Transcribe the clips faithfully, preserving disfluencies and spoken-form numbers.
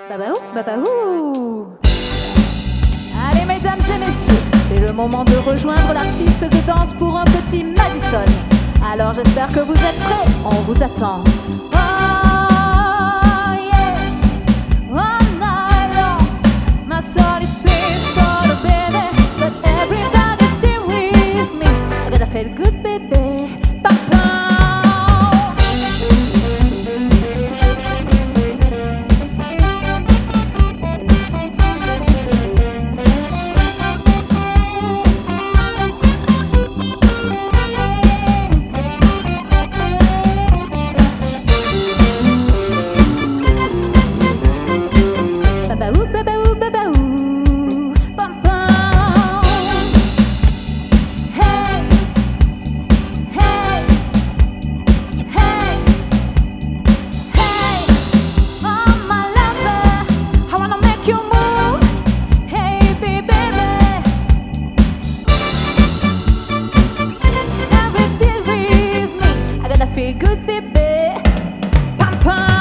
Babaou, babaou. Allez mesdames et messieurs, c'est le moment de rejoindre la piste de danse pour un petit Madison. Alors j'espère que vous êtes prêts, on vous attend. Oh yeah, all night long. My soul is playing for the baby, but everybody's still with me. I gotta feel good baby, papa. Babaou, babaou, babaou, pam pam. Hey, hey, hey, hey. Oh my lover, I wanna make you move. Hey baby, every day with me, I gotta feel good baby, pam pam.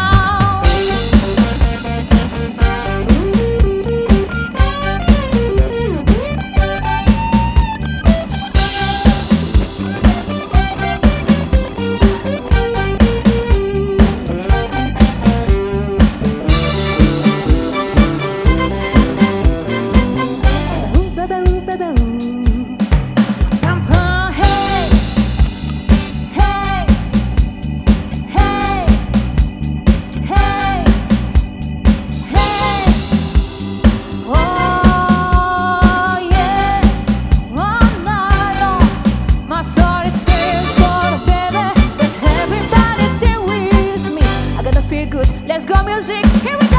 Let's go music, here we go!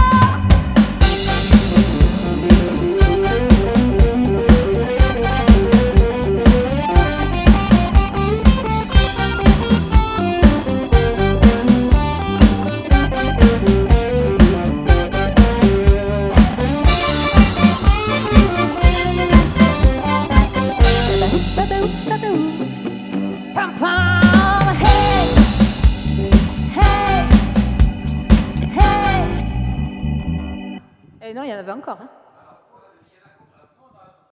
Babaou, babaou, pam pam, hey, hey. Et non, il y en avait encore. Hein.